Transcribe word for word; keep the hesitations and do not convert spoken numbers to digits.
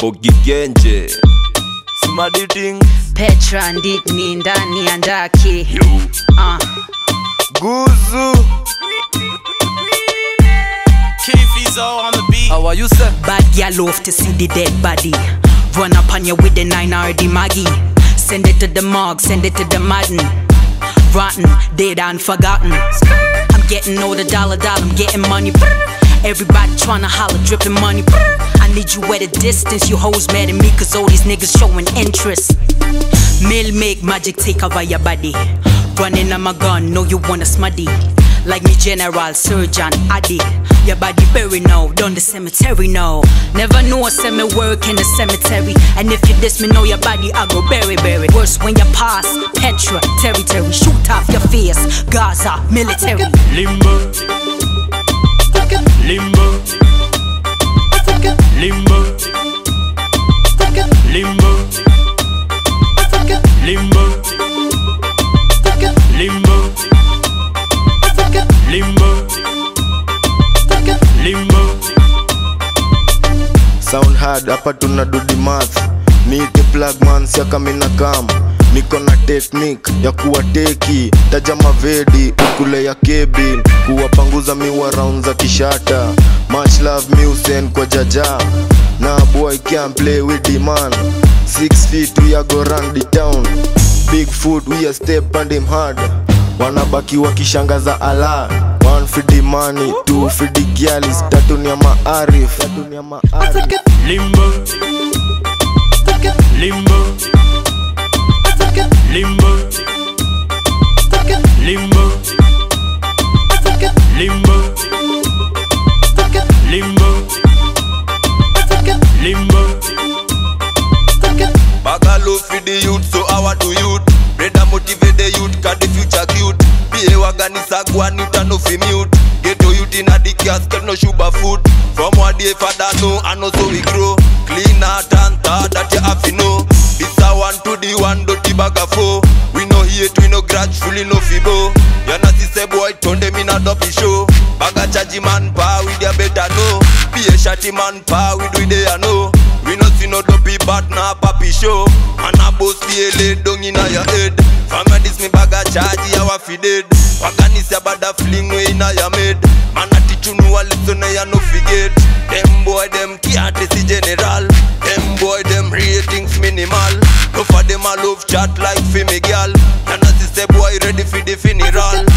Ogigenje Smaditing Petra ndini ndani ya ndaki uh. Guzu Keefizo on the beat. How are you, sir? Bad gal love to see the dead body. Run up on you with the nine R D Maggie. Send it to the morgue, send it to the Madden. Rotten, dead and forgotten. I'm getting all the dollar dollar, I'm getting money. Everybody tryna holler, dripping money. I need you at a distance, you hoes mad at me cause all these niggas showing interest. Mill make magic take over your body. Running on my gun, know you wanna smuddy. Like me General Surgeon Addy. Your body buried now, down the cemetery now. Never know a semi work in the cemetery. And if you diss me, know your body, I go bury bury. Worse when you pass Petra territory. Shoot off your face, Gaza military. Limbo Limbo Limbo Limbo Limbo Limbo Limbo Limbo Sound hard, hapa tuna do the math. Nite plug man, siaka mina kam. Niko na technique ya kuwa teki. Taja mavedi, ukule ya kebin. Kuwapanguza miwa round za kishata. Much love music kwa jaja. Nah boy can't play with the man. Six feet we a go run the town. Big foot we a step and him hard. Wanabaki wakishangaza ala. One for the money, two for the gyalis. Tatu ni ya maarif. Limbo Limbo Limbo Limbo Limbo Limbo Limbo Bagalo feed the youth, so our do youth. Brother motivate the youth, cause the future cute. Be a waganisa guan, you turn off mute. Get to youth in a the casket, no sugar food. From what the father know, and also we grow. Clean heart and thought that you have to know. This a one to the one, dirty bag of foe. We no hate, we no grudge, fully no fibo. You not see say boy, turn them in a dopey show. Baga chargy man pa, we dia better know. Be a shotty man pa, we do they know. We no see no dopey but na papi show. Man a boss be a laid down in your head. From this me baga chargy, our fided. Waganis ya bada fling way in your made. Man a teach you no a listen ya no forget. Them boy them can't see general. Them boy them ratings minimal. No for them a love chat like femi girl. And as say boy ready for the funeral.